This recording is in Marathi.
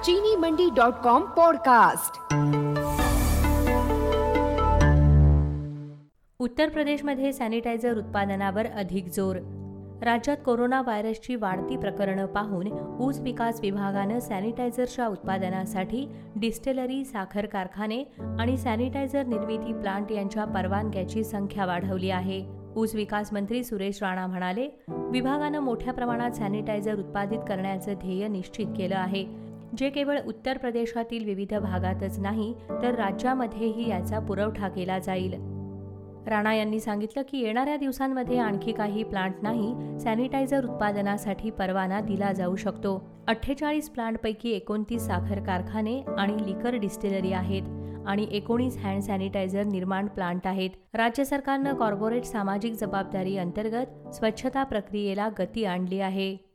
चीनीमंडी.com पॉडकास्ट। उत्तर प्रदेशमध्ये सॅनिटायझर उत्पादनावर अधिक जोर। राज्यात कोरोना व्हायरसची वाढती प्रकरणं पाहून ऊस विकास विभागानं सॅनिटायझरच्या उत्पादनासाठी डिस्टिलरी, साखर कारखाने आणि सॅनिटायझर निर्मिती प्लांट यांच्या परवानग्याची संख्या वाढवली आहे। ऊस विकास मंत्री सुरेश राणा म्हणाले, विभागानं मोठ्या प्रमाणात सॅनिटायझर उत्पादित करण्याचं ध्येय निश्चित केलं आहे, जे केवळ उत्तर प्रदेशातील विविध भागातच नाही तर राज्यामध्येही याचा पुरवठा केला जाईल। राणा यांनी सांगितलं की येणाऱ्या दिवसांमध्ये आणखी काही प्लांटनाही सॅनिटायझर उत्पादनासाठी परवाना दिला जाऊ शकतो। 48 प्लांटपैकी 29 साखर कारखाने आणि लिकर डिस्टिलरी आहेत आणि 19 हँड सॅनिटायझर निर्माण प्लांट आहेत। राज्य सरकारनं कॉर्पोरेट सामाजिक जबाबदारी अंतर्गत स्वच्छता प्रक्रियेला गती आणली आहे।